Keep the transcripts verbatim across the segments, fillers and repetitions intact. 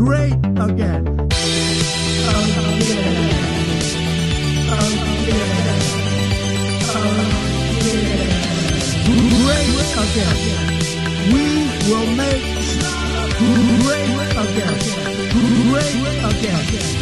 great again. Again. Great again. We will make great again. Great again.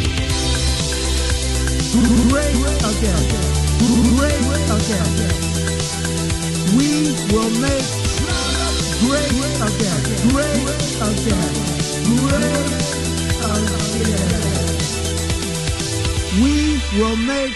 Great again. Great again. We will make great again. Great again. Great again. We will make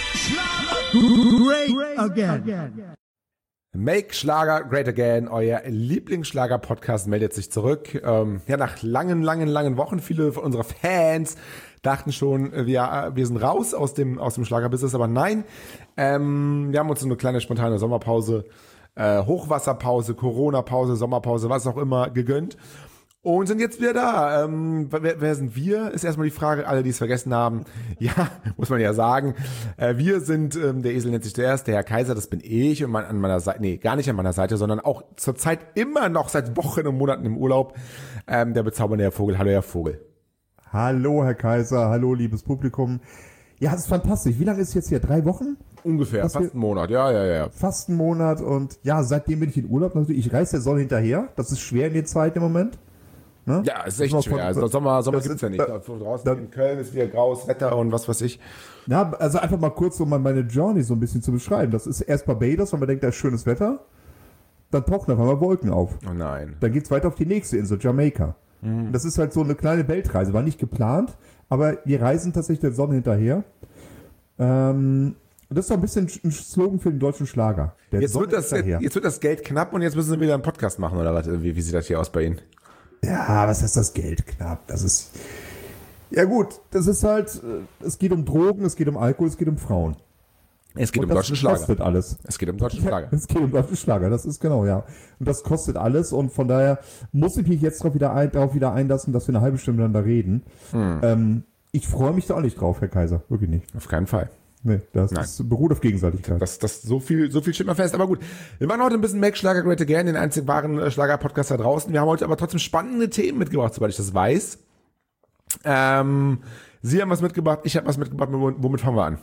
great again. Make Schlager Great Again, euer Lieblingsschlager-Podcast meldet sich zurück. Ähm, ja, nach langen, langen, langen Wochen. Viele von unserer Fans dachten schon, wir, wir sind raus aus dem, aus dem Schlagerbusiness, aber nein. Ähm, wir haben uns so eine kleine spontane Sommerpause, äh, Hochwasserpause, Corona-Pause, Sommerpause, was auch immer gegönnt. Und sind jetzt wieder da. Ähm, wer, wer sind wir? Ist erstmal die Frage, alle, die es vergessen haben. Ja, muss man ja sagen. Äh, wir sind, ähm, der Esel nennt sich zuerst, der Herr Kaiser, das bin ich. Und mein, an meiner Seite, nee, gar nicht an meiner Seite, sondern auch zurzeit immer noch seit Wochen und Monaten im Urlaub, ähm, der bezaubernde Herr Vogel. Hallo, Herr Vogel. Hallo, Herr Kaiser. Hallo, liebes Publikum. Ja, es ist fantastisch. Wie lange ist es jetzt hier? Drei Wochen? Ungefähr, Was fast wir, einen Monat, ja, ja, ja. Fast einen Monat und ja, seitdem bin ich in Urlaub natürlich. Ich reise der Sonne hinterher. Das ist schwer in der Zeit im Moment. Ne? Ja, es ist echt schwer. Also Sommer, Sommer gibt's ja nicht. Da, draußen da, in Köln ist wieder graues Wetter und was weiß ich. Ja, also einfach mal kurz, um meine Journey so ein bisschen zu beschreiben. Das ist erst Barbados, weil man denkt, da ist schönes Wetter. Dann tauchen auf einmal Wolken auf. Oh nein. Dann geht's weiter auf die nächste Insel, Jamaika. Mhm. Das ist halt so eine kleine Weltreise. War nicht geplant, aber wir reisen tatsächlich der Sonne hinterher. Ähm... Das ist doch ein bisschen ein Slogan für den deutschen Schlager. Jetzt wird, das, jetzt wird das Geld knapp und jetzt müssen sie wieder einen Podcast machen, oder was? Wie, wie sieht das hier aus bei Ihnen? Ja, was heißt das Geld knapp? Das ist, ja gut, das ist halt, es geht um Drogen, es geht um Alkohol, es geht um Frauen. Es geht und um deutschen Schlager. Das kostet alles. Es geht um deutschen Schlager. Es geht um deutschen Schlager, das ist genau, ja. Und das kostet alles und von daher muss ich mich jetzt darauf wieder, ein, darauf wieder einlassen, dass wir eine halbe Stunde miteinander reden. Hm. Ähm, ich freue mich da auch nicht drauf, Herr Kaiser, wirklich nicht. Auf keinen Fall. Nee, das ist, beruht auf Gegenseitigkeit. Das, das, so viel, so viel steht mal fest. Aber gut, wir machen heute ein bisschen Make Schlager Great Again, den einzig wahren Schlager-Podcast da draußen. Wir haben heute aber trotzdem spannende Themen mitgebracht, soweit ich das weiß. Ähm, Sie haben was mitgebracht, ich habe was mitgebracht. Womit fangen wir an?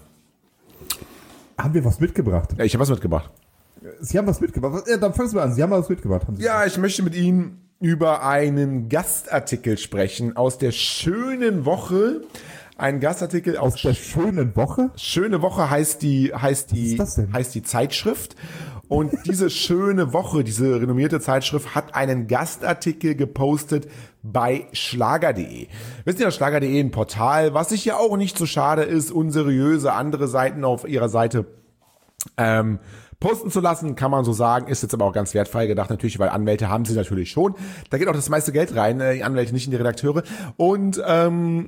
Haben wir was mitgebracht? Ja, ich habe was mitgebracht. Sie haben was mitgebracht? Ja, dann fangen wir an. Sie haben was mitgebracht. Haben Sie ja, ich möchte mit Ihnen über einen Gastartikel sprechen aus der schönen Woche. Ein Gastartikel aus der schönen Woche. Schöne Woche heißt die heißt die Was ist das denn? heißt die Zeitschrift und diese schöne Woche, diese renommierte Zeitschrift hat einen Gastartikel gepostet bei schlager punkt de. Wissen Sie, ja, schlager punkt de ein Portal, was sich ja auch nicht so schade ist, unseriöse andere Seiten auf ihrer Seite ähm, posten zu lassen, kann man so sagen, ist jetzt aber auch ganz wertfrei gedacht, natürlich, weil Anwälte haben sie natürlich schon. Da geht auch das meiste Geld rein, die Anwälte, nicht in die Redakteure. Und ähm,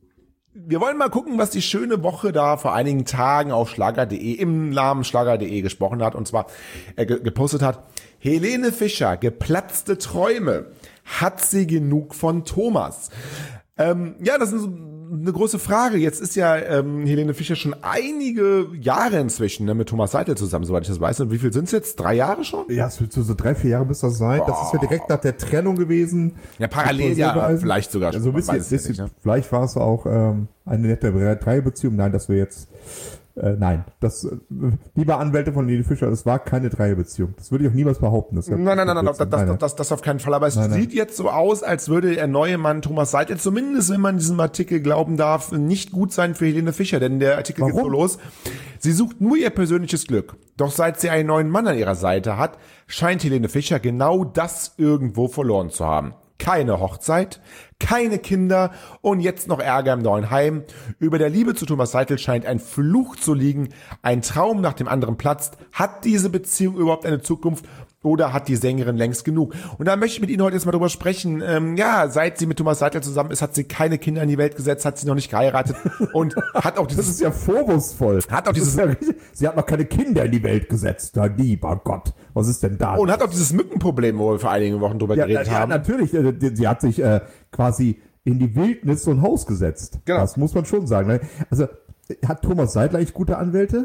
wir wollen mal gucken, was die schöne Woche da vor einigen Tagen auf schlager punkt de im Namen schlager punkt de gesprochen hat und zwar äh, gepostet hat. Helene Fischer, geplatzte Träume. Hat sie genug von Thomas? Ähm, ja, das ist so eine große Frage. Jetzt ist ja ähm, Helene Fischer schon einige Jahre inzwischen ne, mit Thomas Seidel zusammen, soweit ich das weiß. Und wie viel sind es jetzt? Drei Jahre schon? Ja, es wird so, so drei, vier Jahre müsste das sein. Oh. Das ist ja direkt nach der Trennung gewesen. Ja, parallel ja, vielleicht sogar schon. Also bisschen, bisschen, nicht, ne? Vielleicht war es auch ähm, eine nette Dreierbeziehung. Nein, dass wir jetzt Äh, nein, das, äh, lieber Anwälte von Helene Fischer, das war keine Dreierbeziehung. Das würde ich auch niemals behaupten. Das nein, nein, nein, nein, das, das, das, das, das auf keinen Fall. Aber es nein, sieht nein. jetzt so aus, als würde der neue Mann Thomas Seidel, zumindest wenn man diesem Artikel glauben darf, nicht gut sein für Helene Fischer. Denn der Artikel Warum? geht so los. Sie sucht nur ihr persönliches Glück. Doch seit sie einen neuen Mann an ihrer Seite hat, scheint Helene Fischer genau das irgendwo verloren zu haben. Keine Hochzeit, keine Kinder und jetzt noch Ärger im neuen Heim. Über der Liebe zu Thomas Seidel scheint ein Fluch zu liegen. Ein Traum nach dem anderen platzt. Hat diese Beziehung überhaupt eine Zukunft oder hat die Sängerin längst genug? Und da möchte ich mit Ihnen heute jetzt mal drüber sprechen. Ähm, ja, seit sie mit Thomas Seidel zusammen ist, hat sie keine Kinder in die Welt gesetzt, hat sie noch nicht geheiratet und hat auch dieses... Das ist ja vorwurfsvoll. Hat auch dieses... Ja, sie hat noch keine Kinder in die Welt gesetzt. Na, lieber Gott, was ist denn da? Und hat auch dieses Mückenproblem, wo wir vor einigen Wochen drüber ja, geredet ja, haben. Ja, natürlich. Sie hat sich äh, quasi in die Wildnis so ein Haus gesetzt. Genau. Das muss man schon sagen. Also, hat Thomas Seidel eigentlich gute Anwälte?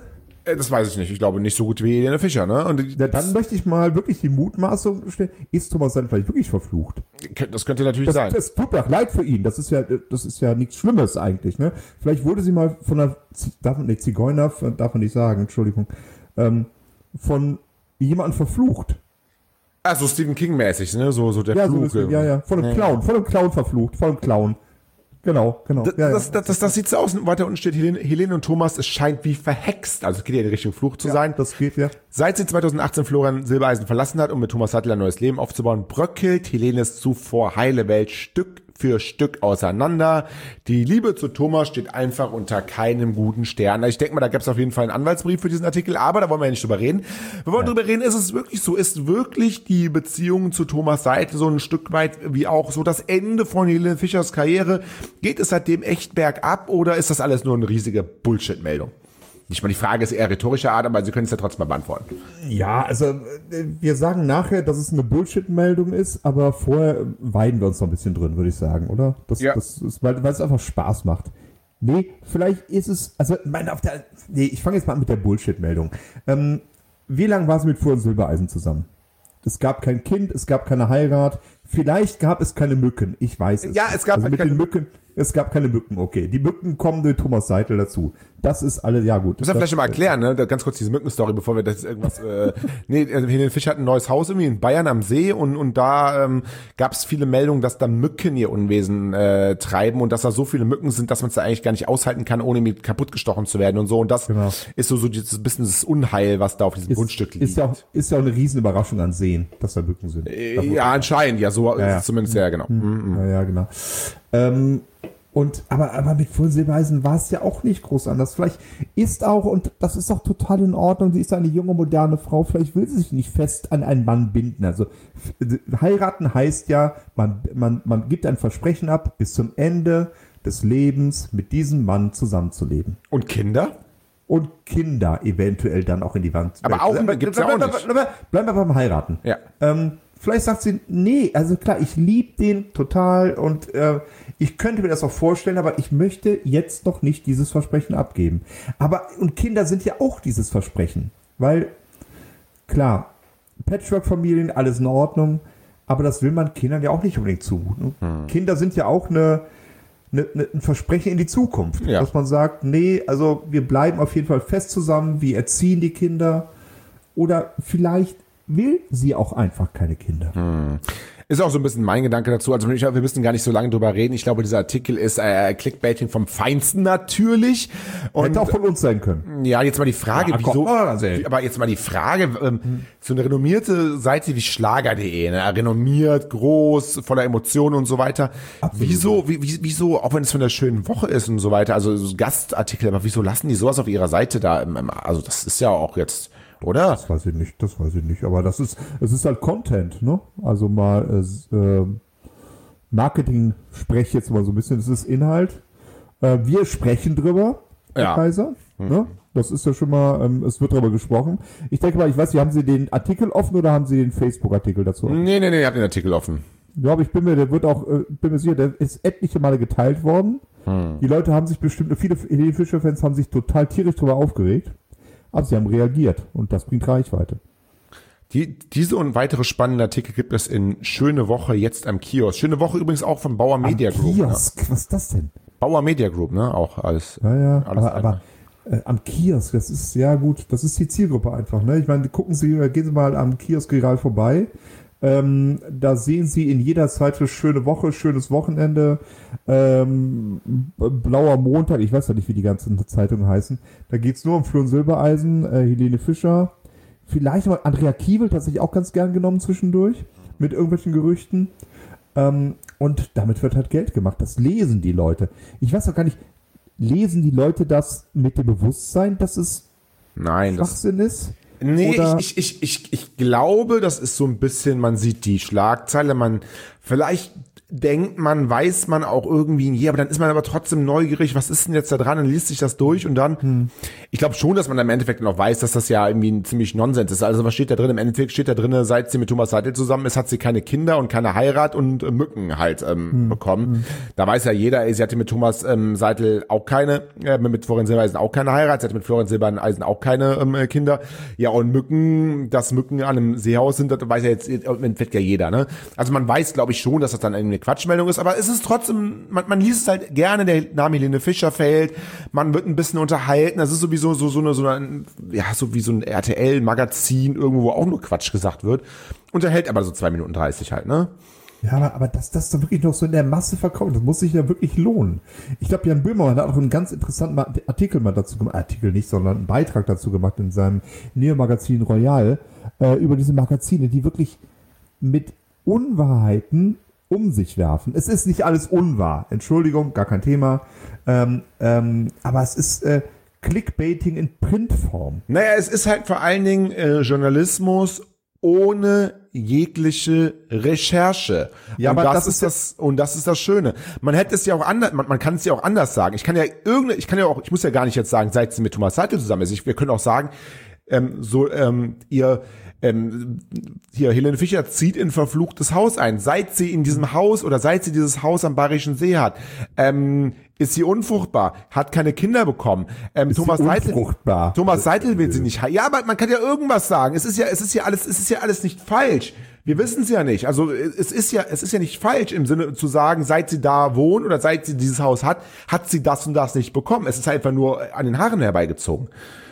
Äh, Das weiß ich nicht. Ich glaube nicht so gut wie Helene Fischer, ne? Und Ja, dann möchte ich mal wirklich die Mutmaßung stellen, ist Thomas Seidel vielleicht wirklich verflucht? das könnte natürlich Das, sein. das tut mir auch leid für ihn. Das ist ja, das ist ja nichts Schlimmes eigentlich, ne? Vielleicht wurde sie mal von einer, Z- darf man, nee, Zigeuner, darf man nicht sagen, Entschuldigung, ähm, von jemandem verflucht. Ah, so Stephen King-mäßig, ne? So, so der Ja, so Fluch. ist, ja, ja, von einem Clown, von einem Clown verflucht, von einem Clown. Genau, genau. Das, ja, ja. das, das, das, das sieht so aus. Und weiter unten steht Helene, Helene und Thomas, es scheint wie verhext. Also es geht ja in Richtung Fluch zu sein. Das geht ja. Seit sie zweitausendachtzehn Florian Silbereisen verlassen hat, um mit Thomas Seidel ein neues Leben aufzubauen, bröckelt Helenes zuvor heile Welt Stück für Stück auseinander. Die Liebe zu Thomas steht einfach unter keinem guten Stern. Also ich denke mal, da gab es auf jeden Fall einen Anwaltsbrief für diesen Artikel, aber da wollen wir ja nicht drüber reden. Wir wollen ja. drüber reden, ist es wirklich so? Ist wirklich die Beziehung zu Thomas Seidel so ein Stück weit wie auch so das Ende von Helene Fischers Karriere? Geht es seitdem echt bergab oder ist das alles nur eine riesige Bullshit-Meldung? Nicht mal die Frage ist eher rhetorischer Art, aber Sie können es ja trotzdem mal beantworten. Ja, also äh, wir sagen nachher, dass es eine Bullshit-Meldung ist, aber vorher weiden wir uns noch ein bisschen drin, würde ich sagen, oder? Das, Ja. das ist, weil, weil es einfach Spaß macht. Nee, vielleicht ist es, also meine, auf der, nee, ich fange jetzt mal an mit der Bullshit-Meldung. Ähm, wie lange war sie mit Florian Silbereisen zusammen? Es gab kein Kind, es gab keine Heirat, vielleicht gab es keine Mücken, ich weiß es. Ja, es gab also halt mit keine den Mücken. Es gab keine Mücken, okay. Die Mücken kommen durch Thomas Seidel dazu. Das ist alles, ja gut. Muss ja das, vielleicht mal erklären, ne? Da ganz kurz diese Mückenstory, bevor wir das irgendwas. Äh, nee, also Helene Fischer hat ein neues Haus irgendwie in Bayern am See und und da ähm, gab es viele Meldungen, dass da Mücken ihr Unwesen äh, treiben und dass da so viele Mücken sind, dass man es da eigentlich gar nicht aushalten kann, ohne mit kaputt gestochen zu werden und so. Und das Genau. ist so so dieses bisschen das Unheil, was da auf diesem ist, Grundstück liegt. Ist ja, auch, ist ja auch eine Riesenüberraschung an Seen, dass da Mücken sind. Äh, ja, anscheinend, ja, so Ja, ist ja. es zumindest, ja, genau. Mhm. Ja, ja, genau. Ähm, und, aber, aber mit Florian Silbereisen war es ja auch nicht groß anders. Vielleicht ist auch, und das ist auch total in Ordnung, sie ist eine junge, moderne Frau, vielleicht will sie sich nicht fest an einen Mann binden. Also f- heiraten heißt ja, man, man, man gibt ein Versprechen ab, bis zum Ende des Lebens mit diesem Mann zusammenzuleben. Und Kinder? Und Kinder eventuell dann auch in die Wand. Aber auch Bleib- gibt's ja bleib- auch bleib- nicht. bleib- Bleiben wir beim Heiraten. Ja. Ähm, vielleicht sagt sie, nee, also klar, ich liebe den total und äh, ich könnte mir das auch vorstellen, aber ich möchte jetzt noch nicht dieses Versprechen abgeben. Aber, und Kinder sind ja auch dieses Versprechen. Weil, klar, Patchwork-Familien, alles in Ordnung, aber das will man Kindern ja auch nicht unbedingt zumuten. Hm. Kinder sind ja auch eine, eine, eine, ein Versprechen in die Zukunft. Ja. Dass man sagt, nee, also wir bleiben auf jeden Fall fest zusammen, wir erziehen die Kinder. Oder vielleicht will sie auch einfach keine Kinder. Hm. Ist auch so ein bisschen mein Gedanke dazu. Also ich glaube, wir müssen gar nicht so lange drüber reden. Ich glaube, dieser Artikel ist äh, Clickbaiting vom Feinsten natürlich. Und Hätte auch von uns sein können. ja, jetzt mal die Frage, Ja, komm, wieso, also, ey. aber jetzt mal die Frage, ähm, so eine renommierte Seite wie Schlager punkt de, ne, renommiert, groß, voller Emotionen und so weiter. Absolut. Wieso, wie, wie- wieso, auch wenn es von der schönen Woche ist und so weiter, also so Gastartikel, aber wieso lassen die sowas auf ihrer Seite da? im- im- Also das ist ja auch jetzt, oder? Das weiß ich nicht, das weiß ich nicht. Aber das ist, es ist halt Content, ne? Also mal äh, äh, Marketing spreche ich jetzt mal so ein bisschen, das ist Inhalt. Äh, wir sprechen drüber, Herr Ja. Kaiser. Ne? Das ist ja schon mal, ähm, es wird drüber gesprochen. Ich denke mal, ich weiß nicht, haben Sie den Artikel offen oder haben Sie den Facebook-Artikel dazu offen? Nee, nee, nee, ich hab den Artikel offen. Ja, aber ich bin mir, der wird auch, äh, bin mir sicher, der ist etliche Male geteilt worden. Die Leute haben sich bestimmt, viele Helene Fischer-Fans haben sich total tierisch drüber aufgeregt. Aber sie haben reagiert und das bringt Reichweite. Die, diese und weitere spannende Artikel gibt es in Schöne Woche jetzt am Kiosk. Schöne Woche übrigens auch von Bauer Media Am Group. Ne? Kiosk, was ist das denn? Bauer Media Group, ne? Auch alles. Ja, ja, alles aber, aber äh, am Kiosk, das ist, ja gut, das ist die Zielgruppe einfach, ne? Ich meine, gucken Sie, äh, gehen Sie mal am Kioskregal vorbei. Ähm, da sehen Sie in jeder Zeitschrift Schöne Woche, schönes Wochenende, ähm, Blauer Montag, ich weiß ja nicht, wie die ganzen Zeitungen heißen. Da geht's nur um Florian Silbereisen, äh, Helene Fischer, vielleicht mal Andrea Kiewel, tatsächlich auch ganz gern genommen zwischendurch, mit irgendwelchen Gerüchten. Ähm, und damit wird halt Geld gemacht. Das lesen die Leute. Ich weiß auch gar nicht, lesen die Leute das mit dem Bewusstsein, dass es Nein, das, Schwachsinn ist? nee, Oder- ich, ich, ich, ich, ich glaube, das ist so ein bisschen, man sieht die Schlagzeile, man, vielleicht denkt man, weiß man auch irgendwie, ja, aber dann ist man aber trotzdem neugierig, was ist denn jetzt da dran, dann liest sich das durch und dann, hm. ich glaube schon, dass man im Endeffekt dann auch weiß, dass das ja irgendwie ein ziemlich Nonsens ist. Also was steht da drin? Im Endeffekt steht da drin, seit sie mit Thomas Seitel zusammen ist, hat sie keine Kinder und keine Heirat und äh, Mücken halt ähm, hm. bekommen. Hm. Da weiß ja jeder, ey, sie hatte mit Thomas ähm, Seitel auch keine, äh, mit Florian Silbereisen auch keine Heirat, sie hatte mit Florian Silbereisen auch keine ähm, Kinder. Ja, und Mücken, dass Mücken an einem Seehaus sind, das weiß ja jetzt im Endeffekt ja jeder, ne? Also man weiß, glaube ich, schon, dass das dann irgendwie eine Quatschmeldung ist, aber es ist trotzdem, man, man liest es halt gerne, der Name Helene Fischer fällt, man wird ein bisschen unterhalten, das ist sowieso so, so eine, so eine, ja, so wie so ein R T L-Magazin irgendwo, wo auch nur Quatsch gesagt wird, unterhält aber so zwei Minuten dreißig halt, ne? Ja, aber, aber dass das da wirklich noch so in der Masse verkauft, das muss sich ja wirklich lohnen. Ich glaube, Jan Böhmermann hat auch einen ganz interessanten Artikel mal dazu gemacht, Artikel nicht, sondern einen Beitrag dazu gemacht in seinem Neo-Magazin Royal, äh, über diese Magazine, die wirklich mit Unwahrheiten um sich werfen. Es ist nicht alles unwahr. Entschuldigung, gar kein Thema. Ähm, ähm, aber es ist äh, Clickbaiting in Printform. Naja, es ist halt vor allen Dingen äh, Journalismus ohne jegliche Recherche. Ja, und aber das, das ist das und das ist das Schöne. Man hätte es ja auch anders, man, man kann es ja auch anders sagen. Ich kann ja irgende, ich kann ja auch, ich muss ja gar nicht jetzt sagen, seit sie mit Thomas Seitel zusammen ist. Ich, wir können auch sagen, ähm, so ähm, ihr Ähm, hier, Helene Fischer zieht in ein verfluchtes Haus ein. Seit sie in diesem Haus oder seit sie dieses Haus am Bayerischen See hat, ähm, ist sie unfruchtbar, hat keine Kinder bekommen. Ähm, Thomas Seitel, Thomas Seitel will sie nicht heiraten. Ja, aber man kann ja irgendwas sagen. Es ist ja, es ist ja alles, es ist ja alles nicht falsch. Wir wissen es ja nicht. Also es ist ja, es ist ja nicht falsch im Sinne zu sagen, seit sie da wohnt oder seit sie dieses Haus hat, hat sie das und das nicht bekommen. Es ist halt einfach nur an den Haaren herbeigezogen.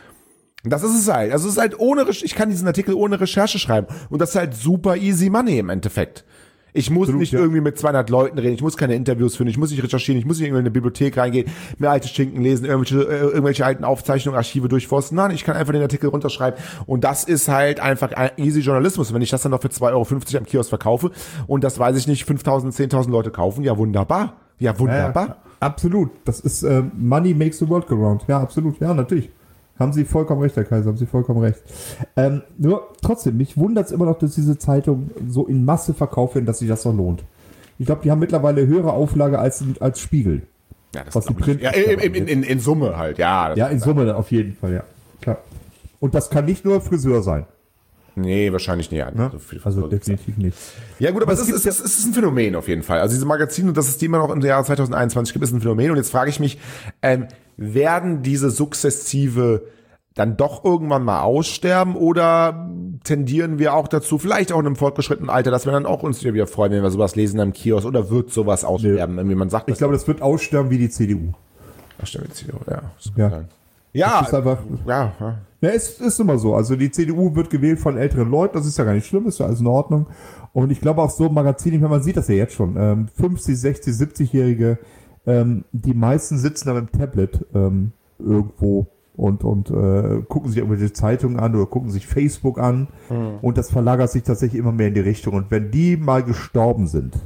Das ist es halt. Also es ist halt ohne, ich kann diesen Artikel ohne Recherche schreiben. Und das ist halt super easy money im Endeffekt. Ich muss Absolut, nicht ja. irgendwie mit zweihundert Leuten reden, ich muss keine Interviews führen, ich muss nicht recherchieren, ich muss nicht irgendwie in eine Bibliothek reingehen, mir alte Schinken lesen, irgendwelche, äh, irgendwelche alten Aufzeichnungen, Archive durchforsten. Nein, ich kann einfach den Artikel runterschreiben. Und das ist halt einfach easy Journalismus. Und wenn ich das dann noch für zwei Euro fünfzig am Kiosk verkaufe und das, weiß ich nicht, fünftausend, zehntausend Leute kaufen, ja wunderbar. Ja, wunderbar. Ja, absolut. Das ist äh, Money makes the world go round. Ja, absolut. Ja, natürlich. Haben Sie vollkommen recht, Herr Kaiser, haben Sie vollkommen recht. Ähm, nur trotzdem, mich wundert es immer noch, dass diese Zeitung so in Masse verkauft werden, dass sich das noch lohnt. Ich glaube, die haben mittlerweile höhere Auflage als, als Spiegel. Ja, das was die Print ja, in, in, in, in Summe halt, ja. Ja, in Summe sein. Auf jeden Fall, ja. Klar. Und das kann nicht nur Friseur sein. Nee, wahrscheinlich nicht. Ja, so viel also definitiv nicht. Ja gut, aber, aber es, ist, es, ist, es ist ein Phänomen auf jeden Fall. Also diese Magazine, dass es die immer noch im Jahr zwanzig einundzwanzig gibt, ist ein Phänomen. Und jetzt frage ich mich, ähm, werden diese sukzessive dann doch irgendwann mal aussterben oder tendieren wir auch dazu, vielleicht auch in einem fortgeschrittenen Alter, dass wir dann auch uns wieder freuen, wenn wir sowas lesen am Kiosk, oder wird sowas aussterben, nee. Wie man sagt? Ich glaube, das wird aussterben wie die C D U. Aussterben wie die C D U, ja. Ja. Ja, ist einfach, ja, ja. Ja, es ist immer so. Also die C D U wird gewählt von älteren Leuten, das ist ja gar nicht schlimm, ist ja alles in Ordnung. Und ich glaube auch so Magazine, man sieht das ja jetzt schon, ähm, fünfzig, sechzig, siebzig-Jährige, ähm, die meisten sitzen da mit dem Tablet ähm, irgendwo und und äh, gucken sich irgendwelche Zeitungen an oder gucken sich Facebook an, mhm. Und das verlagert sich tatsächlich immer mehr in die Richtung. Und wenn die mal gestorben sind,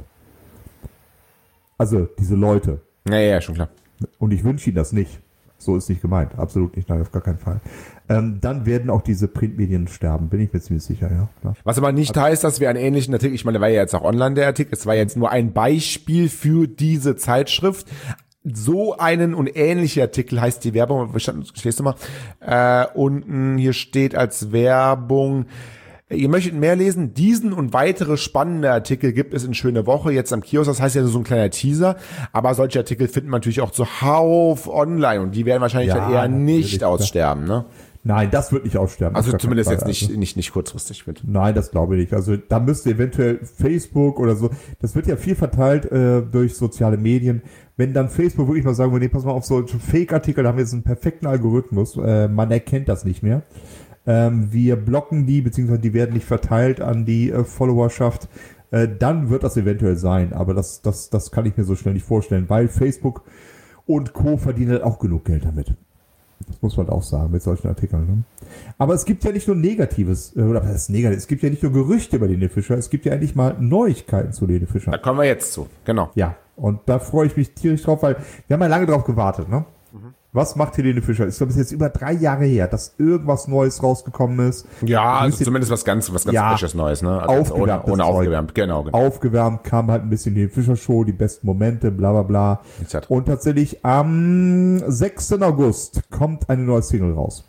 also diese Leute, ja, ja, schon klar. Und ich wünsche ihnen das nicht. So ist nicht gemeint. Absolut nicht. Nein, auf gar keinen Fall. Ähm, dann werden auch diese Printmedien sterben. Bin ich mir ziemlich sicher, ja. Klar. Was aber nicht also, heißt, dass wir einen ähnlichen Artikel, ich meine, der war ja jetzt auch online, der Artikel, es war jetzt nur ein Beispiel für diese Zeitschrift. So einen und ähnliche Artikel heißt die Werbung, stehst du mal, äh, unten hier steht als Werbung, ihr möchtet mehr lesen? Diesen und weitere spannende Artikel gibt es in Schöne Woche jetzt am Kiosk. Das heißt ja so ein kleiner Teaser. Aber solche Artikel finden wir natürlich auch zuhauf online. Und die werden wahrscheinlich ja, eher nicht aussterben, ne? Nein, das wird nicht aussterben. Also zumindest jetzt nicht, nicht, nicht kurzfristig. Mit. Nein, das glaube ich nicht. Also da müsste eventuell Facebook oder so, das wird ja viel verteilt äh, durch soziale Medien. Wenn dann Facebook wirklich mal sagen würde, nee, pass mal auf, so Fake-Artikel, da haben wir jetzt einen perfekten Algorithmus. Äh, man erkennt das nicht mehr. Ähm, wir blocken die, beziehungsweise die werden nicht verteilt an die äh, Followerschaft, äh, dann wird das eventuell sein, aber das, das, das kann ich mir so schnell nicht vorstellen, weil Facebook und Co. verdienen halt auch genug Geld damit. Das muss man auch sagen mit solchen Artikeln. Ne? Aber es gibt ja nicht nur Negatives, äh, oder was ist negativ? Es gibt ja nicht nur Gerüchte über Helene Fischer, es gibt ja endlich mal Neuigkeiten zu Helene Fischer. Da kommen wir jetzt zu, genau. Ja, und da freue ich mich tierisch drauf, weil wir haben ja lange drauf gewartet, ne? Mhm. Was macht Helene Fischer? Ich glaube, es ist jetzt über drei Jahre her, dass irgendwas Neues rausgekommen ist. Ja, also zumindest was ganz, was ganz Ja, Frisches Neues, ne? Also aufgewärmt, ohne, ohne das Zeug. aufgewärmt, genau, genau. Aufgewärmt kam halt ein bisschen die Fischer Show, die besten Momente, bla bla bla. et cetera. Und tatsächlich am sechsten August kommt eine neue Single raus.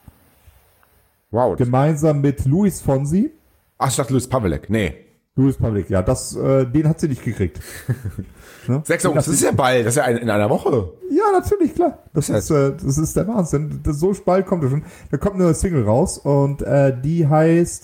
Wow. Gemeinsam mit Luis Fonsi. Ach, ich dachte Luis Pavelek. Nee. Louis Public, ja, das, äh, den hat sie nicht gekriegt. Ne? sechs August, das ist ja bald, das ist ja ein, in einer Woche. Ja, natürlich, klar. Das, Das heißt- ist, äh, das ist der Wahnsinn. Das, so bald kommt er schon. Da kommt eine neue Single raus und äh, die heißt,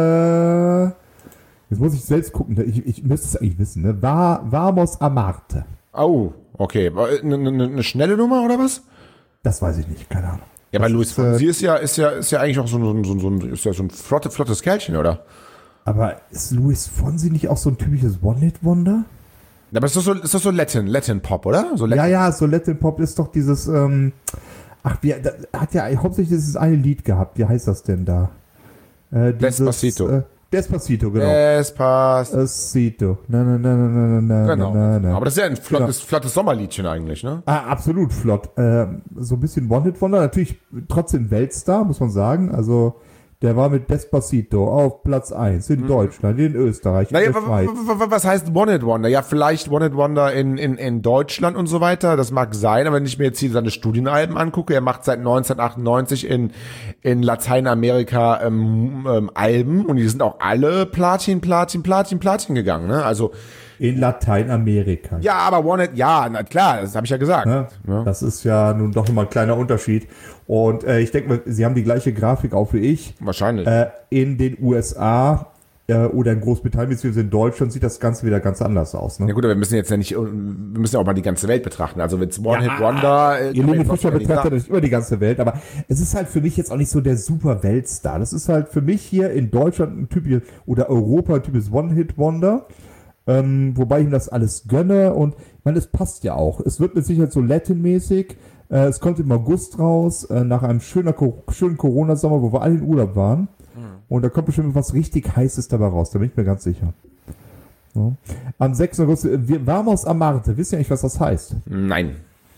äh, jetzt muss ich selbst gucken, ich, ich müsste es eigentlich wissen, ne? Va, Vamos a Marte. Oh, okay. Eine, eine, eine schnelle Nummer oder was? Das weiß ich nicht, keine Ahnung. Ja, weil Luis ist, äh, Fonsi ist ja, ist ja, ist ja eigentlich auch so ein, so ein, so ein, ist ja so ein flotte, flottes Kerlchen, oder? Aber ist Luis Fonsi nicht auch so ein typisches One-Hit-Wonder? Aber ist das so, ist das so Latin, Latin Pop, oder? So Ja, Latin. ja, so Latin Pop ist doch dieses, ähm, ach, wie, da, hat ja hauptsächlich dieses eine Lied gehabt. Wie heißt das denn da? Äh, dieses, Despacito. Äh, Despacito, genau. Es passt. Despacito. Na, na, na, na, na, na, Genau. na, na. Aber das ist ja ein flottes, flottes Sommerliedchen eigentlich, ne? Ah, absolut flott. Ähm, so ein bisschen One-Hit-Wonder. Natürlich trotzdem Weltstar, muss man sagen. Also, der war mit Despacito auf Platz eins in Deutschland, in Österreich, Naja, in der wa- Schweiz. wa- wa- was heißt One-Hit-Wonder? Ja, vielleicht One-Hit-Wonder in, in, in Deutschland und so weiter, das mag sein, aber wenn ich mir jetzt hier seine Studienalben angucke, er macht seit neunzehnhundertachtundneunzig in, in Lateinamerika ähm, ähm, Alben und die sind auch alle Platin, Platin, Platin, Platin gegangen, ne? Also, In Lateinamerika. ja, aber One-Hit, ja, na klar, das habe ich ja gesagt. Ne? Ja. Das ist ja nun doch nochmal ein kleiner Unterschied. Und äh, ich denke mal, Sie haben die gleiche Grafik auch wie ich. Wahrscheinlich. Äh, in den U S A äh, oder in Großbritannien bzw. in Deutschland sieht das Ganze wieder ganz anders aus. Ja Ne? gut, aber wir müssen jetzt ja nicht, wir müssen ja auch mal die ganze Welt betrachten. Also wenn es One-Hit-Wonder, äh, kann man Helene jetzt Fischer auch nicht betrachtet sagen. natürlich immer die ganze Welt, aber es ist halt für mich jetzt auch nicht so der super Weltstar. Das ist halt für mich hier in Deutschland ein typisches oder Europa ein typisches One-Hit-Wonder. Ähm, wobei ich ihm das alles gönne und ich meine, es passt ja auch. Es wird mit Sicherheit so Latin-mäßig. Äh, es kommt im August raus, äh, nach einem schöner, schönen Corona-Sommer, wo wir alle in Urlaub waren. Und da kommt bestimmt was richtig Heißes dabei raus, da bin ich mir ganz sicher. So. Am sechsten August, äh, wir Vamos a Marte. Wisst ihr eigentlich, was das heißt? Nein.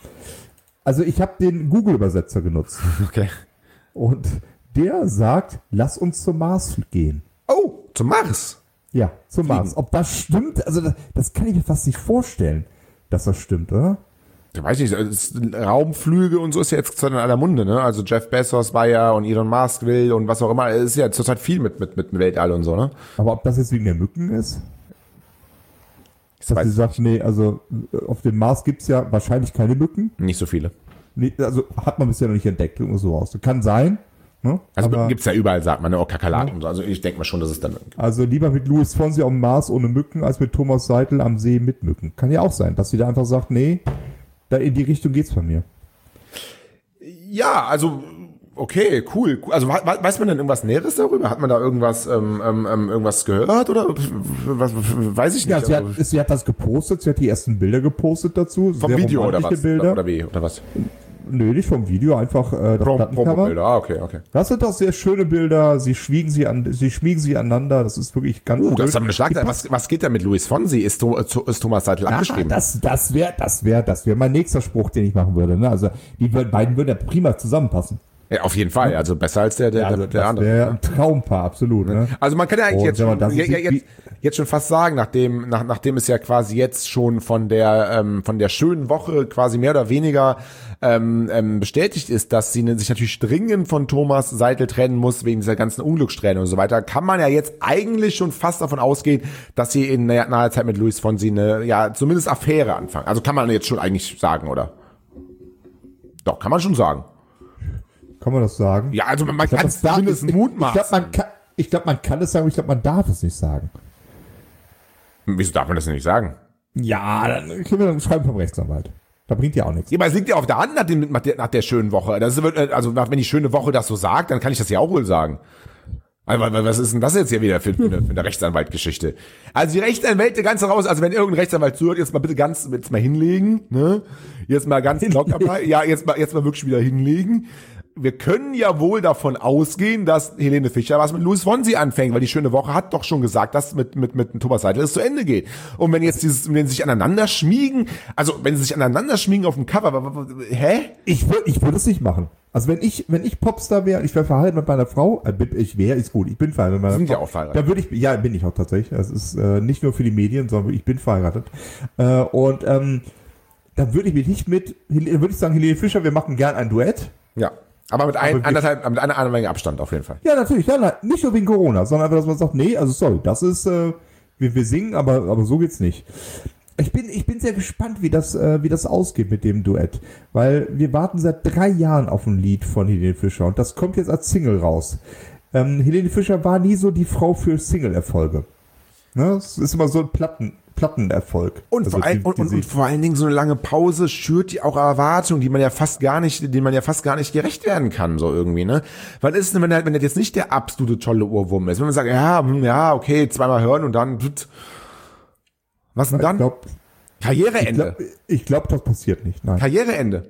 Also ich habe den Google-Übersetzer genutzt. Okay. Und der sagt, lass uns zum Mars gehen. Oh, zum Mars. Ja, zum Fliegen. Mars. Ob das stimmt, also das, das kann ich mir fast nicht vorstellen, dass das stimmt, oder? Ich weiß nicht, es- Raumflüge und so ist ja jetzt in aller Munde, ne? Also Jeff Bezos war ja und Elon Musk will und was auch immer. Es ist ja zurzeit viel mit, mit, mit Weltall und so, ne? Aber ob das jetzt wegen der Mücken ist? Dass weiß sie sagt, nee, also äh, auf dem Mars gibt's ja wahrscheinlich keine Mücken. Nicht so viele. Nee, also hat man bisher noch nicht entdeckt, irgendwo so aus. Kann sein. Ne? Also Aber, gibt's ja überall, sagt man, ne? Auch Kakerlaken und so. Also ich denke mal schon, dass es dann. also lieber mit Louis Fonsi am Mars ohne Mücken, als mit Thomas Seidel am See mit Mücken. Kann ja auch sein, dass sie da einfach sagt, nee, da in die Richtung geht's bei mir. Ja, also okay, cool. Also we- we- weiß man denn irgendwas Näheres darüber? Hat man da irgendwas, ähm, ähm, ähm, irgendwas gehört oder was, weiß ich nicht. Ja, sie hat, also, sie hat das gepostet, sie hat die ersten Bilder gepostet dazu. vom sehr Video oder romantische was? Bilder. Oder wie? Oder was? Nö, nicht vom Video, einfach äh, das Prom- Plattencover. Promo-Bilder. Ah, okay, okay. Das sind doch sehr schöne Bilder. Sie schmiegen sie an, sie schmiegen sie aneinander. Das ist wirklich ganz. Uh, das schön. ist aber eine Schlagzeile. Was, was geht da mit Luis Fonsi? Ist, Tho- ist Thomas Seidel Ah, abgeschrieben? das, das wäre, das wäre, das wäre mein nächster Spruch, den ich machen würde. Ne? Also die würden- beiden würden ja prima zusammenpassen. Ja, auf jeden Fall. Also besser als der, der, Also der, der das andere. wäre ein Traumpaar, absolut. Ne? Also man kann ja eigentlich Und jetzt, wenn man schon, das ja, ja, sieht, jetzt, wie- jetzt schon fast sagen, nachdem, nach, nachdem es ja quasi jetzt schon von der ähm, von der schönen Woche quasi mehr oder weniger ähm, ähm, bestätigt ist, dass sie ne- sich natürlich dringend von Thomas Seidel trennen muss wegen dieser ganzen Unglückssträhne und so weiter, kann man ja jetzt eigentlich schon fast davon ausgehen, dass sie in naher, naher Zeit mit Luis Fonsi eine, ja, zumindest Affäre anfangen. Also kann man jetzt schon eigentlich sagen, oder? Doch, kann man schon sagen. Kann man das sagen? Ja, also man, man Ich glaub, kann das es darf- zumindest ich- Ich glaube, mutmaßen. man kann, ich glaube, man kann es sagen, aber ich glaube, man darf es nicht sagen. Wieso darf man das denn nicht sagen? Ja, dann kriegen wir dann ein Schreiben vom Rechtsanwalt. Da bringt ja auch nichts. Ja, aber es liegt ja auf der Hand nach, dem, nach, der, nach der schönen Woche. Das wird, also nach, wenn die schöne Woche das so sagt, dann kann ich das ja auch wohl sagen. Also, was ist denn das jetzt hier wieder für, für, eine, für eine Rechtsanwaltgeschichte? Also die Rechtsanwälte ganz raus, also wenn irgendein Rechtsanwalt zuhört, jetzt mal bitte ganz, jetzt mal hinlegen, ne? Jetzt mal ganz locker, bei- ja, jetzt mal, jetzt mal wirklich wieder hinlegen. wir können ja wohl davon ausgehen, dass Helene Fischer was mit Louis Fonsi anfängt, weil die schöne Woche hat doch schon gesagt, dass mit mit mit Thomas Seidel es zu Ende geht. Und wenn jetzt dieses, wenn sie sich aneinander schmiegen, also wenn sie sich aneinander schmiegen auf dem Cover, hä? Ich würde ich würde es nicht machen. Also wenn ich wenn ich Popstar wäre und ich wäre verheiratet mit meiner Frau, äh, ich wäre, ist gut, ich bin verheiratet mit meiner Sind Frau. ja auch verheiratet. Dann würde ich, ja, bin ich auch tatsächlich. Das ist äh, nicht nur für die Medien, sondern ich bin verheiratet. Äh, und ähm, dann würde ich mich nicht mit, dann würde ich sagen, Helene Fischer, wir machen gern ein Duett. Ja. Aber mit ein, Aber wir- anderthalb, mit einer anderen Menge Abstand auf jeden Fall. Ja, natürlich, ja, nein, nicht nur wegen Corona, sondern einfach, dass man sagt, nee, also sorry, das ist, äh, wir, wir singen, aber, aber so geht's nicht. Ich bin, ich bin sehr gespannt, wie das, äh, wie das ausgeht mit dem Duett, weil wir warten seit drei Jahren auf ein Lied von Helene Fischer und das kommt jetzt als Single raus. Ähm, Helene Fischer war nie so die Frau für Single-Erfolge. Ne? Es ist immer so ein Platten, Plattenerfolg. Und, Also vor ein, die- und, und, diese- und vor allen Dingen so eine lange Pause schürt die auch Erwartungen, die man ja fast gar nicht, denen man ja fast gar nicht gerecht werden kann, so irgendwie, ne? Weil ist denn, wenn er, wenn er jetzt nicht der absolute tolle Ohrwurm ist, wenn man sagt, ja, hm, ja, okay, zweimal hören und dann, pft, was denn ich dann? glaube, Karriereende. glaub, ich glaub, das passiert nicht. Nein. Karriereende.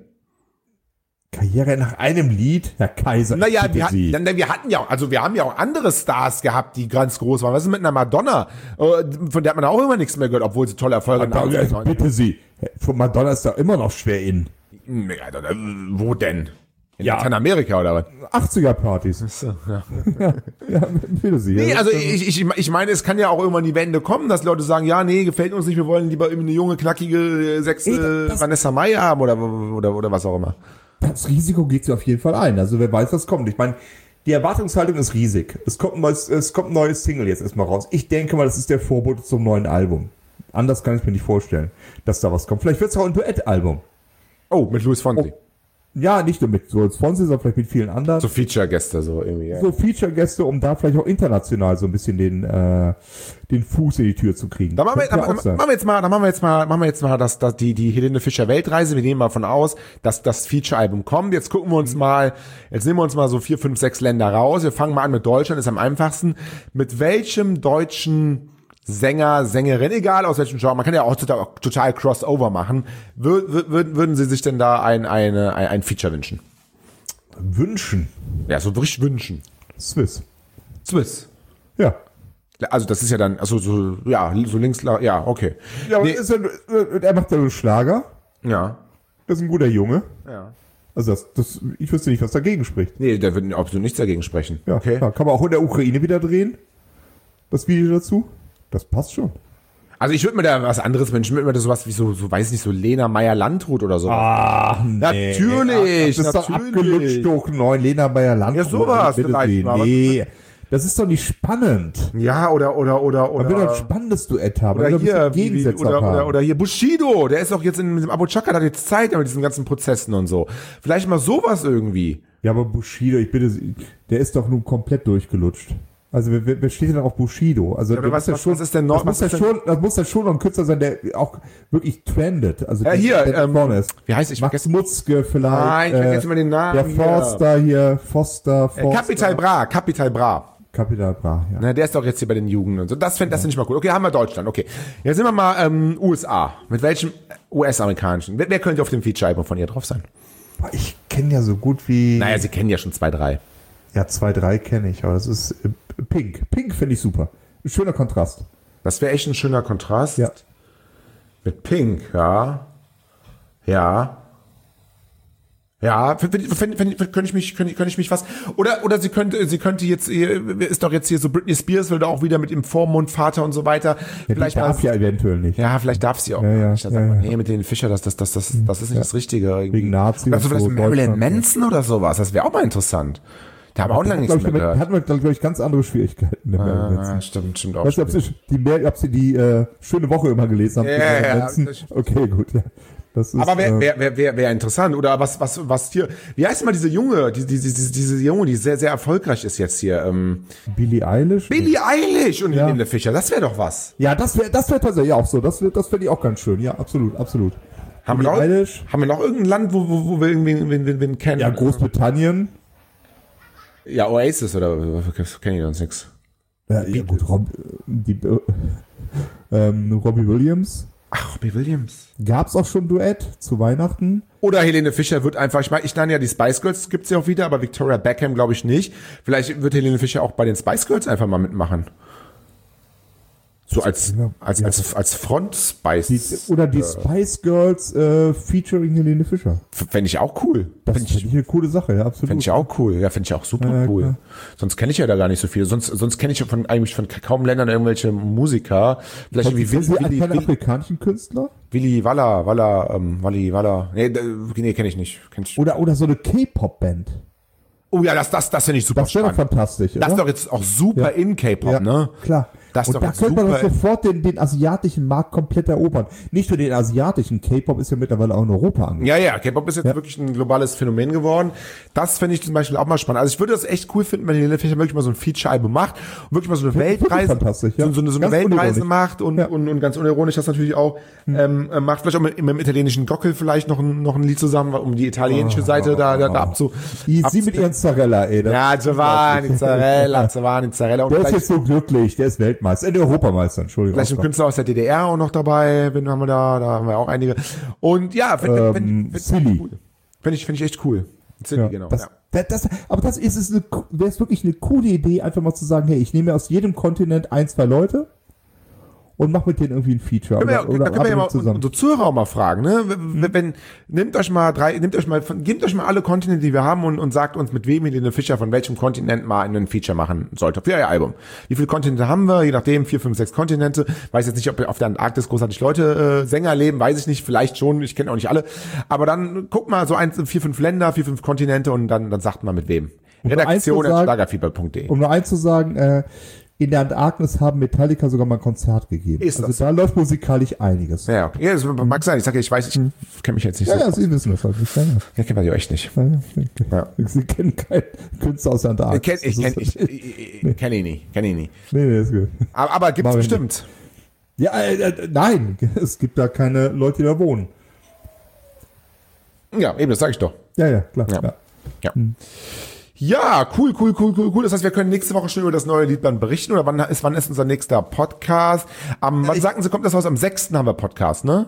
Karriere nach einem Lied, Herr Kaiser. ich Naja, bitte wir hatten, Sie. dann, wir hatten ja auch, also wir haben ja auch andere Stars gehabt, die ganz groß waren. Was ist mit einer Madonna? Äh, Von der hat man auch immer nichts mehr gehört, obwohl sie tolle Erfolge Madonna, hatten. also bitte Sie. Von Madonna ist da immer noch schwer in. Nee, Alter, äh, wo denn? In Ja. Lateinamerika oder was? achtziger-Partys. So, ja. Ja, bitte Sie. Nee, Ja, also das- ich, ich, ich meine, es kann ja auch irgendwann die Wende kommen, dass Leute sagen, ja, nee, gefällt uns nicht, wir wollen lieber irgendwie eine junge, knackige, äh, sechs Ey, äh, das- Vanessa Mai haben oder, oder, oder was auch immer. Das Risiko geht sie auf jeden Fall ein. Also wer weiß, was kommt. Ich meine, die Erwartungshaltung ist riesig. Es kommt ein neues, es kommt ein neues Single jetzt erstmal raus. Ich denke mal, das ist der Vorbote zum neuen Album. Anders kann ich mir nicht vorstellen, dass da was kommt. Vielleicht wird es auch ein Duettalbum. Oh, mit Luis Fonsi. Ja, nicht nur mit so als Fonsi, sondern vielleicht mit vielen anderen. So Feature-Gäste, so irgendwie. Ja. So Feature-Gäste, um da vielleicht auch international so ein bisschen den, äh, den Fuß in die Tür zu kriegen. Da machen wir, Könnte da, ja auch machen sein. wir jetzt mal, da machen wir jetzt mal, machen wir jetzt mal das, das, die, die Helene Fischer Weltreise. Wir nehmen mal von aus, dass das Feature-Album kommt. Jetzt gucken wir uns mal, jetzt nehmen wir uns mal so vier, fünf, sechs Länder raus. Wir fangen mal an mit Deutschland, ist am einfachsten. Mit welchem deutschen Sänger, Sängerin, egal aus welchem Genre, man kann ja auch total, total Crossover machen. Wür, wür, würden würden Sie sich denn da ein, eine, ein, ein Feature wünschen? Wünschen. Ja, so richtig wünschen. Swiss. Swiss. Ja. Also das ist ja dann, also so, ja, so links, ja, okay. Ja, aber Nee. ist ja, äh, er macht ja einen Schlager. Ja. Das ist ein guter Junge. Ja. Also das, das, ich wüsste nicht, was dagegen spricht. Nee, da wird absolut nichts dagegen sprechen. Ja, Okay. klar. Kann man auch in der Ukraine wieder drehen. Das Video dazu. Das passt schon. Also ich würde mir da was anderes wünschen, würde mir da sowas wie so, so weiß nicht, so Lena Meyer-Landrut oder so. Ah, Natürlich, Das ist doch natürlich. abgelutscht durch neun Lena Bayer-Land. Ja, sowas vielleicht mal. Nee, das ist doch nicht spannend. Ja, oder, oder, oder, Man will doch ein oder. spannendes Duett haben. Oder Man will hier, doch ein bisschen wie, wie, Gegensätze oder, auch haben. oder, oder hier Bushido, der ist auch jetzt in, mit dem Abu Chaka, der hat jetzt Zeit mit diesen ganzen Prozessen und so. Vielleicht mal sowas irgendwie. Ja, aber Bushido, ich bitte Sie, der ist doch nun komplett durchgelutscht. Also wer, wer wer steht denn auf Bushido? Also aber der was- muss ja was- schon, was ist denn noch- Das muss was ja ist denn- schon, das muss ja schon noch ein Künstler sein, der auch wirklich trendet. Also Ja, der- hier, der ähm, vorne ist. wie heißt ich Max vergesse- Mutzke vielleicht. Nein, ich vergesse immer den Namen Der hier. Forster hier, Foster, Äh, Forster. Capital Bra, Capital Bra. Capital Bra, ja. Na, der ist doch jetzt hier bei den Jugend und so. Das finde das find ich mal gut. Okay, haben wir Deutschland. Okay. Jetzt sind wir mal ähm, U S A. Mit welchem U S-amerikanischen? Wer, wer könnte auf dem Feature-Album von ihr drauf sein? Boah, ich kenne ja so gut wie, Naja, Sie kennen ja schon zwei, drei. ja, zwei, drei kenne ich, aber das ist äh, Pink. Pink finde ich super. Ein schöner Kontrast. Das wäre echt ein schöner Kontrast. Ja. Mit Pink, ja. Ja. Ja, find- find- find- find- könnte ich mich, könnte ich, könnte ich mich was, oder, oder sie könnte, sie könnte jetzt, ist doch jetzt hier so Britney Spears, will da auch wieder mit dem Vormund, Vater und so weiter. Ja, vielleicht die mal, darf ja eventuell nicht. ja, vielleicht darf sie auch. Ja, ja, nicht. Dann ja, sagt man, ja. nee, mit den Fischer, das, das, das, das, das ist nicht das Richtige. Irgendwie. Wegen Nazis Oder und so vielleicht so, Marilyn Deutschland, ja. Manson oder sowas, das wäre auch mal interessant. Da haben wir auch lange nichts Glaub ich, mehr damit gehört. hatten wir, glaube ich, ganz andere Schwierigkeiten. Der Marilyn Manson. Ah, stimmt, stimmt auch. Weißt du, ob Sie die, mehr, ob Sie die äh, schöne Woche immer gelesen haben? Ja, die Marilyn ja, Manson? das stimmt. Okay, gut. Ja. Das ist, Aber wäre äh, wär, wär, wär, wär interessant. Oder was, was, was hier, wie heißt mal diese Junge, die, die, die, diese, diese Junge, die sehr, sehr erfolgreich ist jetzt hier, ähm, Billie Eilish? Billie Eilish und Ja. Helene Fischer, das wäre doch was. Ja, das wäre das wär tatsächlich auch so. Das, wär- das fände ich auch ganz schön. Ja, absolut, absolut. Haben wir, Billie noch, Eilish? haben wir noch irgendein Land, wo, wo, wo wir irgendwen wen, wen, wen kennen? Ja, Großbritannien. Ja, Oasis oder kennen die uns nix. Ja, ja gut, Rob, die, äh, ähm, Robbie Williams. Ach, Robbie Williams. Gab's auch schon Duett zu Weihnachten? Oder Helene Fischer wird einfach, ich meine, ich nenne ja die Spice Girls, gibt's ja auch wieder, aber Victoria Beckham glaube ich nicht. Vielleicht wird Helene Fischer auch bei den Spice Girls einfach mal mitmachen. So als, als, als, als Front-Spice. Die, oder die Spice Girls äh, featuring Helene Fischer. Fände ich auch cool. Das Fänd finde ich eine coole Sache, ja, absolut. Fände ich auch cool. Ja, finde ich auch super Ja, cool. klar. Sonst kenne ich ja da gar nicht so viel. Sonst, sonst kenne ich von, eigentlich von kaum Ländern irgendwelche Musiker. Vielleicht wie Sind Sie Willi, keine Willi, afrikanischen Künstler? Willi Walla, Walla, ähm, Walli, Walla. Nee, da- nee kenne ich nicht. Kenn ich. Oder, oder so eine K-Pop-Band. Oh ja, das, das, das finde ich super Das wäre doch spannend. fantastisch, Das ist oder? doch jetzt auch super Ja. in K-Pop, Ja, ne? klar. Das ist und doch da jetzt könnte man doch super. sofort den, den asiatischen Markt komplett erobern. Nicht nur den asiatischen, K-Pop ist ja mittlerweile auch in Europa angekommen. Ja, ja, K-Pop ist jetzt Ja. wirklich ein globales Phänomen geworden. Das fände ich zum Beispiel auch mal spannend. Also ich würde das echt cool finden, wenn Helene Fischer wirklich mal so ein Feature-Album macht und wirklich mal so eine Wirklich Weltreise, fantastisch, ja. so, so eine, so eine Ganz Weltreise unironisch. macht und, Ja. Hm. und, und ganz unironisch das natürlich auch ähm, äh, macht. Vielleicht auch mit, mit dem italienischen Gockel vielleicht noch ein, noch ein Lied zusammen, um die italienische Seite da, da, da abzu... Die, abzu Sie mit ihren Zarella, ey. das- ja, Giovanni Zarella, Giovanni Zarella. Und Der ist vielleicht, jetzt so glücklich, der ist Weltmeister, äh, der Europameister, Entschuldigung. vielleicht ein Oscar. Künstler aus der D D R auch noch dabei, wenn haben wir da, da haben wir auch einige. Und ja, finde Ähm, find, find, Silly. cool. Find ich, finde ich echt cool. Silly, Ja, genau. das, ja. das, das, aber das ist es, wäre es wirklich eine coole Idee, einfach mal zu sagen, hey, ich nehme aus jedem Kontinent ein, zwei Leute und mach mit denen irgendwie ein Feature. Können wir, ja- oder, oder da können wir ja mal arbeiten zusammen. unsere Zuhörer auch mal fragen, ne? Wenn, wenn, nehmt euch mal drei, nehmt euch mal, von- gebt euch mal alle Kontinente, die wir haben und, und sagt uns, mit wem Helene Fischer von welchem Kontinent mal ein Feature machen sollte für ihr Album. Wie viele Kontinente haben wir? Je nachdem, vier, fünf, sechs Kontinente. Weiß jetzt nicht, ob auf der Antarktis großartig Leute, äh, Sänger leben, weiß ich nicht, vielleicht schon, ich kenne auch nicht alle. Aber dann guckt mal so eins, vier, fünf Länder, vier, fünf Kontinente und dann, dann sagt mal mit wem. Um nur eins Redaktion zu at sagen- schlagerfieber punkt de. Um nur eins zu sagen, äh, in der Antarktis haben Metallica sogar mal ein Konzert gegeben. Ist also das da läuft musikalisch einiges. Ja, Ja, okay. Ja, das mag sein. Ich sage, ich weiß, ich kenne mich jetzt nicht so. ja, Sie wissen das halt nicht. Ja, ja. Ja, kennt man die echt nicht. Ja, ja. Ja. Sie kennen keinen Künstler aus der Ich Antarktis. kenne ich, Das kenn, ist- ich, ich, ich, kenn ihn nie. Kenn ihn nie. Nee, nee, ist gut. Aber, aber gibt's Machen wir bestimmt. Ja, äh, äh, nein, es gibt da keine Leute, die da wohnen. Ja, eben, das sage ich doch. Ja, ja, klar. Ja. Ja. Ja. Ja, cool, cool, cool, cool, cool. Das heißt, wir können nächste Woche schon über das neue Lied dann berichten. Oder wann ist, wann ist unser nächster Podcast? Am, wann sagten Sie, kommt das raus? Am sechsten haben wir Podcast, ne?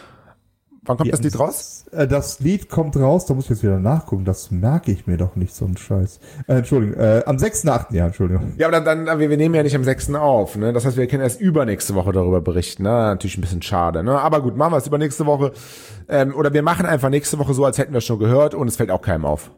Wann kommt das Lied raus? Äh, Das Lied kommt raus, da muss ich jetzt wieder nachgucken, das merke ich mir doch nicht, so ein Scheiß. Äh, Entschuldigung, äh, am sechsten achten Ja, Entschuldigung. Ja, aber dann, dann wir, wir nehmen ja nicht am sechsten auf, ne? Das heißt, wir können erst übernächste Woche darüber berichten, ne? Natürlich ein bisschen schade, ne? Aber gut, machen wir es übernächste Woche. Ähm, oder wir machen einfach nächste Woche so, als hätten wir es schon gehört und es fällt auch keinem auf.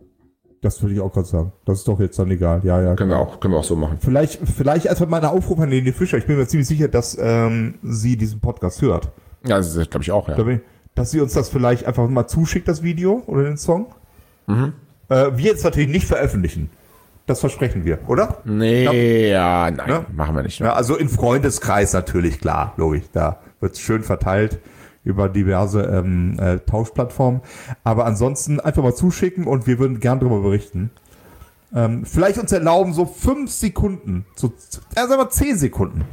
Das würde ich auch gerade sagen. Das ist doch jetzt dann egal. Ja, ja. Können wir auch, können wir auch so machen. Vielleicht, vielleicht einfach mal eine Aufruf an Helene Fischer. Ich bin mir ziemlich sicher, dass ähm, sie diesen Podcast hört. Ja, das glaube ich auch, ja. Dass sie uns das vielleicht einfach mal zuschickt, das Video oder den Song. Mhm. Äh, wir jetzt natürlich nicht veröffentlichen. Das versprechen wir, oder? Nee, ja, nein, Ne? machen wir nicht. Ne? Ja, also im Freundeskreis natürlich, klar, logisch. Da wird es schön verteilt über diverse ähm, äh, Tauschplattformen. Aber ansonsten einfach mal zuschicken und wir würden gern darüber berichten. Ähm, vielleicht uns erlauben, so fünf Sekunden, so, äh, sagen wir zehn Sekunden.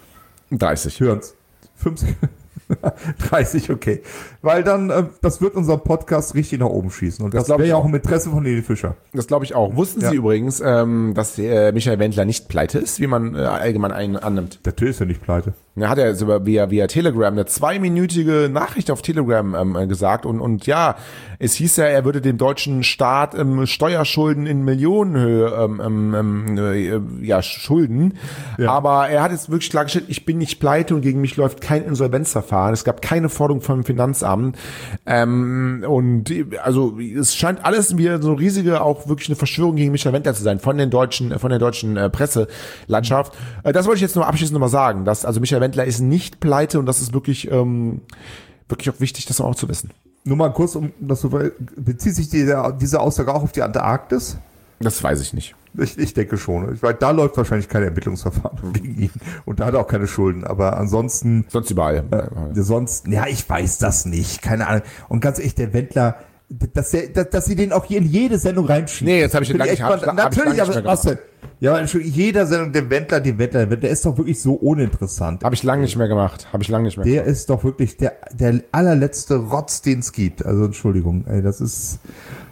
dreißig. Hören's. Fünf Sekunden. dreißig, okay. Weil dann, äh, das wird unser Podcast richtig nach oben schießen. Und Das das, glaub wäre ich ja auch auch. im Interesse von Helene Fischer. Das glaube ich auch. Wussten Ja. Sie übrigens, ähm, dass äh, Michael Wendler nicht pleite ist, wie man äh, allgemein einen annimmt? Natürlich ist er nicht pleite. Er hat ja sogar via, via Telegram eine zweiminütige Nachricht auf Telegram ähm, äh, gesagt und, und ja, es hieß ja, er würde dem deutschen Staat ähm, Steuerschulden in Millionenhöhe ähm, ähm, äh, ja, schulden. Ja. Aber er hat jetzt wirklich klargestellt, ich bin nicht pleite und gegen mich läuft kein Insolvenzverfahren. Es gab keine Forderung vom Finanzamt. Ähm, und also es scheint alles wieder so riesige, auch wirklich eine Verschwörung gegen Michael Wendler zu sein von den deutschen, von der deutschen äh, Presselandschaft. Äh, das wollte ich jetzt nur abschließend nochmal sagen, dass also Michael Wendler ist nicht pleite und das ist wirklich, ähm, wirklich auch wichtig, das auch zu wissen. Nur mal kurz, um das zu bezieht sich diese, diese Aussage auch auf die Antarktis? Das weiß ich nicht. Ich, ich denke schon. Ich weiß, da läuft wahrscheinlich kein Ermittlungsverfahren gegen ihn. Und da hat er auch keine Schulden. Aber ansonsten, Sonst überall. äh, sonst, ja, ich weiß das nicht. Keine Ahnung. Und ganz ehrlich, der Wendler, dass, der, dass, dass sie den auch hier in jede Sendung reinschieben. Nee, jetzt habe ich den Finde lange echt hab ich- mal- hab ich Natürlich, lange nicht aber mehr was denn? Ja, aber Entschuldigung, jeder Sendung, der Wendler, die Wendler, der ist doch wirklich so uninteressant. Habe ich lange nicht mehr gemacht. Habe ich lange nicht mehr Der ist doch wirklich der, der allerletzte Rotz, den es gibt. Also Entschuldigung, ey, das ist.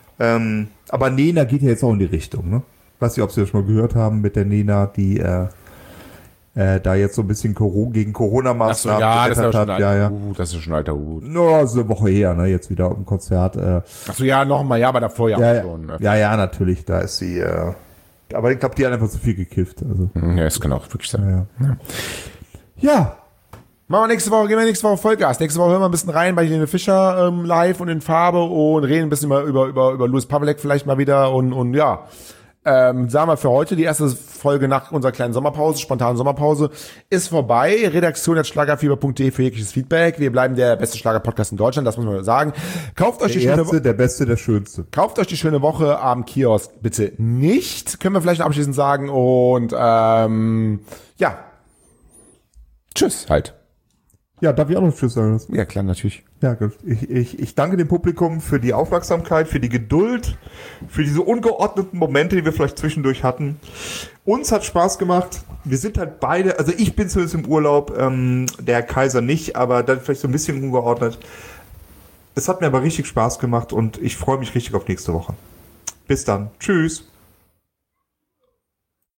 Ähm, aber Nena geht ja jetzt auch in die Richtung, ne? Weiß nicht, ob Sie das schon mal gehört haben mit der Nena, die äh, äh, da jetzt so ein bisschen Coro- gegen Ach so, Corona-Maßnahmen ja, das ist ja gerettet schon hat. ein Ja, alter ja. Hut. Das ist schon ein alter Hut. No, so eine Woche her, ne, jetzt wieder auf dem Konzert. Äh, Ach so, ja, nochmal, ja, aber davor ja, ja, auch ja, schon. Ne? ja, ja, natürlich, da ist sie, äh, aber ich glaube, die hat einfach zu viel gekifft. Also, Ja, das kann auch wirklich sein. ja. Ja, Machen wir nächste Woche, gehen wir nächste Woche Vollgas. Nächste Woche hören wir ein bisschen rein bei Helene Fischer ähm, live und in Farbe und reden ein bisschen über, über, über, über Louis Pavlek vielleicht mal wieder und, und ja. Ähm, sagen wir für heute, die erste Folge nach unserer kleinen Sommerpause, spontanen Sommerpause, ist vorbei. Redaktion at schlagerfieber punkt de für jegliches Feedback. Wir bleiben der beste Schlager-Podcast in Deutschland, das muss man sagen. Kauft euch der die schöne Erste, Woche. der Beste, der Schönste. Kauft euch die schöne Woche am Kiosk bitte nicht. Können wir vielleicht noch abschließend sagen. Und ähm, ja. Tschüss halt. Ja, darf ich auch noch Tschüss sagen? Ja, klar, natürlich. Ja, gut. Ich, ich, ich danke dem Publikum für die Aufmerksamkeit, für die Geduld, für diese ungeordneten Momente, die wir vielleicht zwischendurch hatten. Uns hat Spaß gemacht. Wir sind halt beide, also ich bin zumindest im Urlaub, ähm, der Kaiser nicht, aber dann vielleicht so ein bisschen ungeordnet. Es hat mir aber richtig Spaß gemacht und ich freue mich richtig auf nächste Woche. Bis dann. Tschüss.